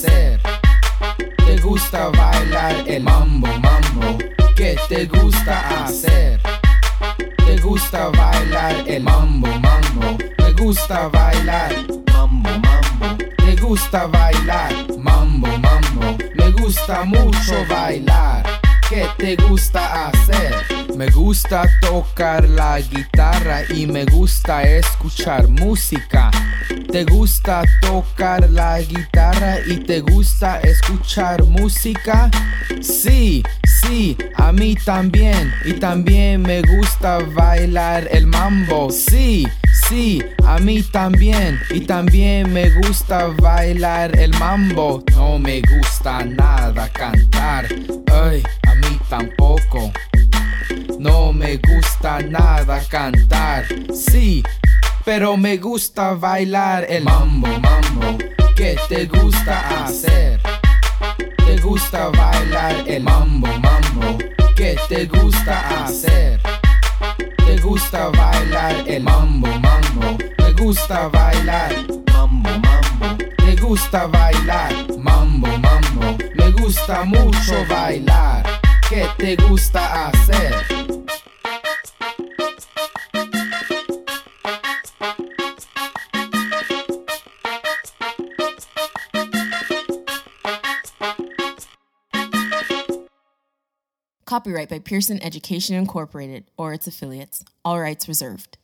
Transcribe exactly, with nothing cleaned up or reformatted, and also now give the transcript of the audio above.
hacer? ¿Te gusta bailar el mambo, mambo? ¿Qué te gusta hacer? ¿Te gusta bailar el mambo, mambo? Me gusta bailar mambo, mambo. ¿Te gusta bailar mambo, mambo? Me gusta mucho bailar. ¿Qué te gusta hacer? Me gusta tocar la guitarra y me gusta escuchar música. ¿Te gusta tocar la guitarra y te gusta escuchar música? Sí, sí, a mí también. Y también me gusta bailar el mambo. Sí, sí, a mí también. Y también me gusta bailar el mambo. No me gusta nada cantar. Ay, a mí tampoco. No me gusta nada cantar. Sí, pero me gusta bailar el mambo, mambo. ¿Qué te gusta hacer? ¿Te gusta bailar el mambo, mambo? ¿Qué te gusta hacer? ¿Te gusta bailar el mambo, mambo? Me gusta bailar mambo, mambo. ¿Te gusta bailar mambo, mambo? Me gusta mucho bailar. ¿Qué te gusta hacer? Copyright by Pearson Education Incorporated or its affiliates. All rights reserved.